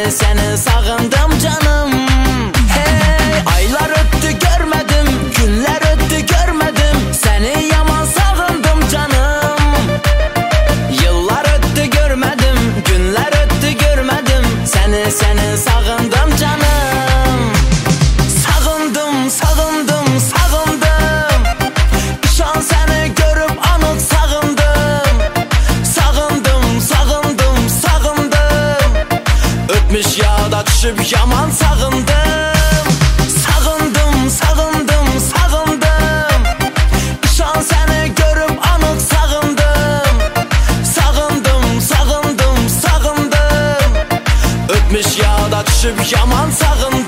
seni sağındım canım. Hey, aylar öttü görmedim, günler öttü görmedim, seni yaman sağındım canım. Yıllar öttü görmedim, günler öttü görmedim, seni sağındım canım. Sağındım, sağındım, sağındım, şu an seni görüp anık sağındım. Sağındım, sağındım, sağındım, ötmüş yağda düşüp yaman sağındım. Sağındım, sağındım, sağındım, şu an seni görüp anık sağındım. Sağındım, sağındım, sağındım, ötmüş yağda düşüp yaman sağındım.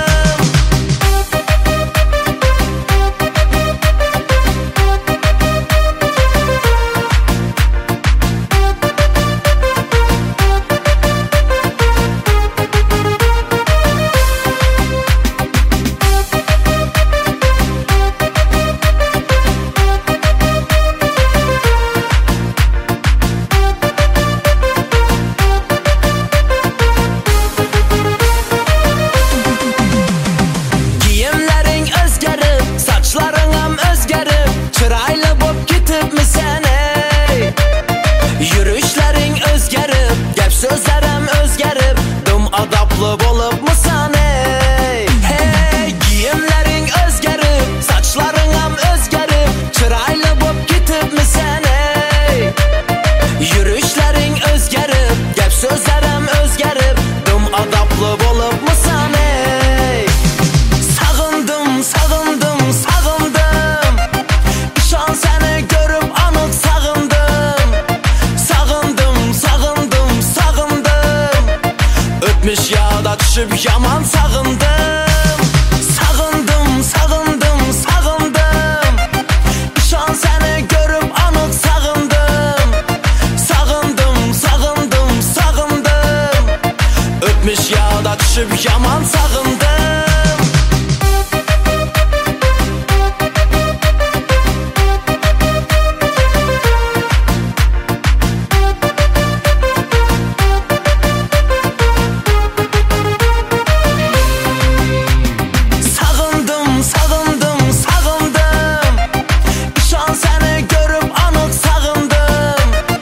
Çıraylı bop gitip mi sen ey? Yürüyüşlerin özgerip, gep sözlerim özgerip, dım adaplı bolup mu sen ey? Hey, giyimlerin özgerip, saçlarınam özgerip, çıraylı bop gitip mi sen ey? Yürüyüşlerin özgerip, gep sözlerim özgerip, dım adaplı bolup mu sen ey? Sağındım, sağındım, sağındım, şu an seni görüp anık sağındım. Sağındım, sağındım, sağındım, ötmüş yağda düşüp yaman sağındım. Sağındım, sağındım, sağındım, şu an seni görüp anık sağındım. Sağındım, sağındım, sağındım, ötmüş yağda düşüp yaman sağındım.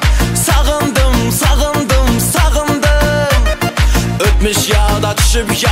Ötmüş yağda düşüp